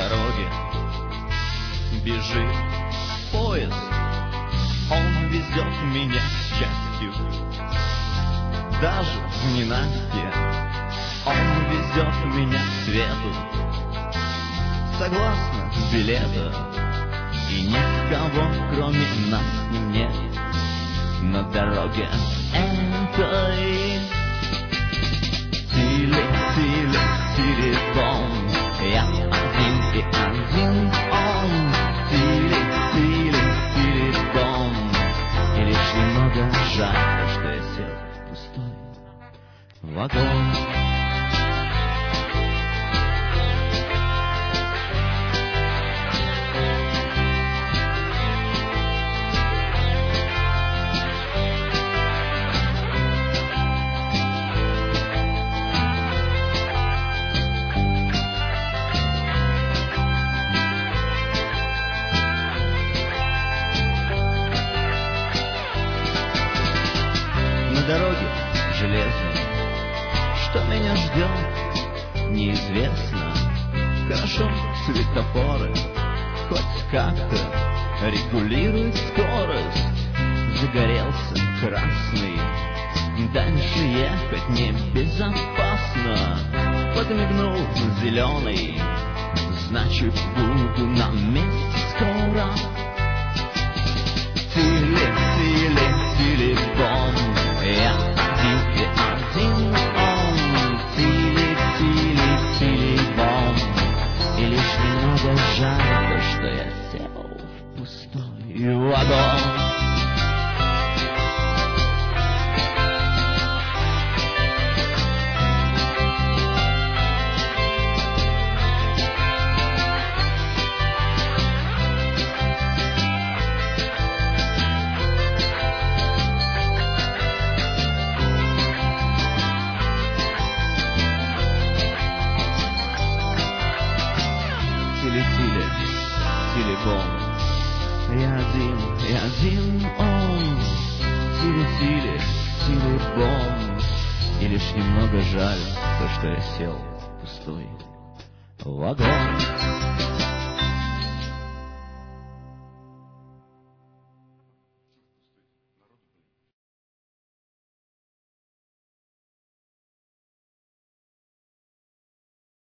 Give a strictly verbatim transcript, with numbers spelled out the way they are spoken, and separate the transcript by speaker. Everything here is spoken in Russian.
Speaker 1: дороге бежит поезд, он везет меня к счастью, даже в ненастье. Он везет меня к свету, согласно билету, и никого, кроме нас, с ним нет на дороге этой. Тили, тили, тили, бом, я один и один он. Тили, тили, тили, бом, и лишь немного жаль, что я сел в пустой вагон. На дороге железной, что меня ждет, неизвестно. Хорошо, светофоры хоть как-то регулируют скорость. Загорелся красный, дальше ехать небезопасно. Подмигнул зеленый, значит, буду на месте скоро. Тили, тили, тили, бом, я один и один он. Тили, тили, тили, бом, и лишь немного жаль, то, что я сел в пустой вагон. Тили-тили, тили-бом, я один, я один он. Тили-тили, тили-бом, и лишь немного жаль, то, что я сел в пустой вагон.